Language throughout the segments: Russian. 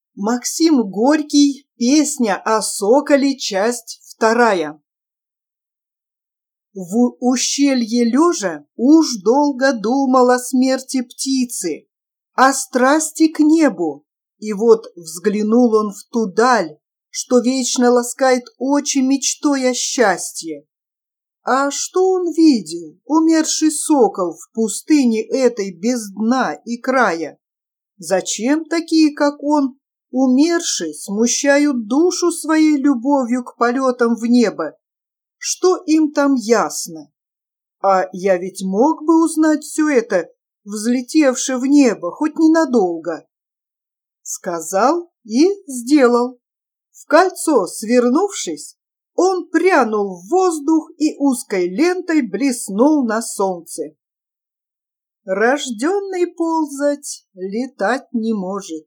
Максим Горький. Песня о соколе. Часть 2. В ущелье лежа уж долго думал о смерти птицы, о страсти к небу, и вот взглянул он в ту даль, что вечно ласкает очи мечтой о счастье. А что он видел, умерший сокол в пустыне этой без дна и края? Зачем такие, как он, умершие, смущают душу своей любовью к полетам в небо? Что им там ясно? А я ведь мог бы узнать все это, взлетевши в небо, хоть ненадолго. Сказал и сделал. В кольцо свернувшись, он прянул в воздух и узкой лентой блеснул на солнце. Рожденный ползать, летать не может.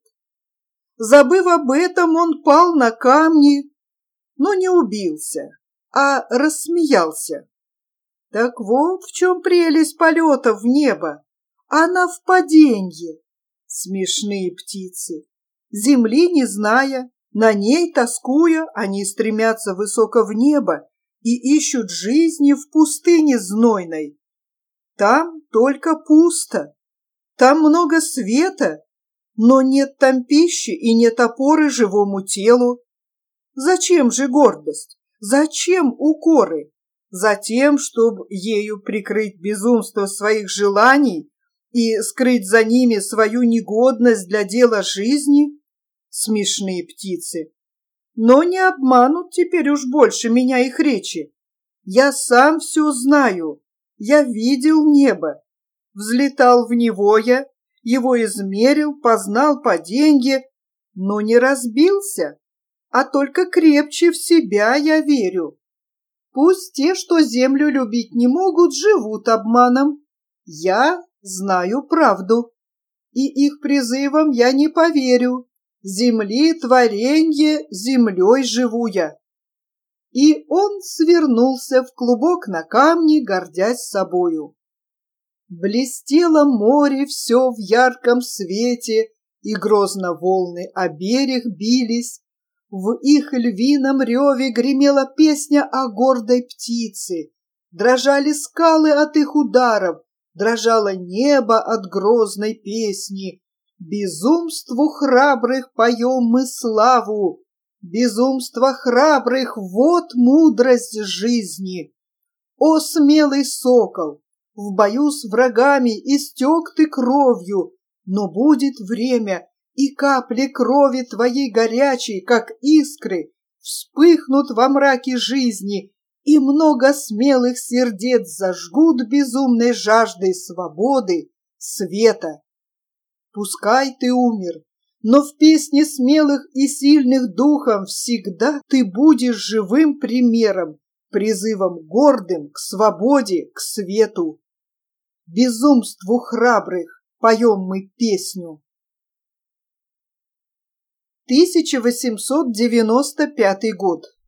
Забыв об этом, он пал на камни, но не убился, а рассмеялся. Так вот в чем прелесть полета в небо. Она в паденье. Смешные птицы. Земли не зная, на ней тоскуя, они стремятся высоко в небо и ищут жизни в пустыне знойной. Там только пусто, там много света, но нет там пищи и нет опоры живому телу. Зачем же гордость? Зачем укоры? Затем, чтобы ею прикрыть безумство своих желаний и скрыть за ними свою негодность для дела жизни? Смешные птицы. Но не обманут теперь уж больше меня их речи. Я сам все знаю. Я видел небо. Взлетал в него я, его измерил, познал паденье, но не разбился, а только крепче в себя я верю. Пусть те, что землю любить не могут, живут обманом. Я знаю правду, и их призывам я не поверю. Земли творенье, землей живу я. И он свернулся в клубок на камне, гордясь собою. Блестело море все в ярком свете, и грозно волны о берег бились. В их львином реве гремела песня о гордой птице. Дрожали скалы от их ударов, дрожало небо от грозной песни. Безумству храбрых поем мы славу, безумство храбрых — вот мудрость жизни. О, смелый сокол! В бою с врагами истек ты кровью, но будет время, и капли крови твоей горячей, как искры, вспыхнут во мраке жизни, и много смелых сердец зажгут безумной жаждой свободы, света. Пускай ты умер, но в песне смелых и сильных духом всегда ты будешь живым примером, призывом гордым к свободе, к свету. Безумству храбрых поем мы песню. 1895 год.